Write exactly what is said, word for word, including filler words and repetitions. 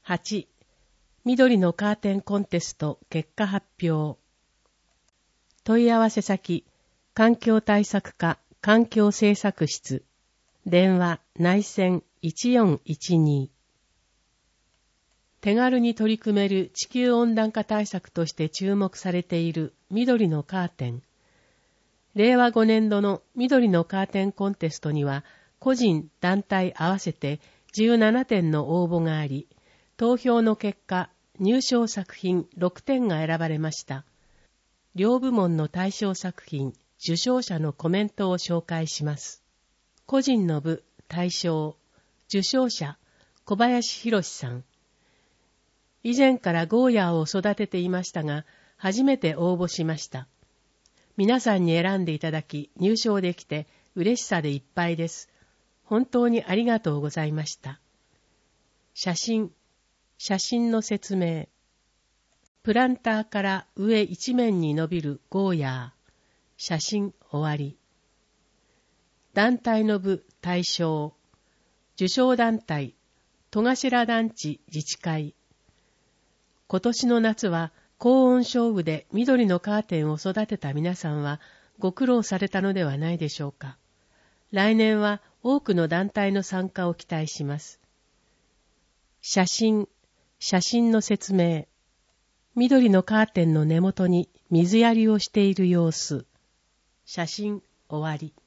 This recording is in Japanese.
はち. 緑のカーテンコンテスト結果発表。問い合わせ先、環境対策課環境政策室。電話内線いちよんいちに。手軽に取り組める地球温暖化対策として注目されている緑のカーテン。れいわごねんどの緑のカーテンコンテストには、個人、団体合わせてじゅうななてんの応募があり、投票の結果、入賞作品ろくてんが選ばれました。両部門の対象作品、受賞者のコメントを紹介します。個人の部、大賞、受賞者、小林博さん。以前からゴーヤーを育てていましたが、初めて応募しました。皆さんに選んでいただき、入賞できて嬉しさでいっぱいです。本当にありがとうございました。写真、写真の説明。プランターから上一面に伸びるゴーヤー。写真終わり。団体の部対象。受賞団体、戸頭団地自治会。今年の夏は高温少雨で緑のカーテンを育てた皆さんはご苦労されたのではないでしょうか。来年は多くの団体の参加を期待します。写真、写真の説明。緑のカーテンの根元に水やりをしている様子。写真終わり。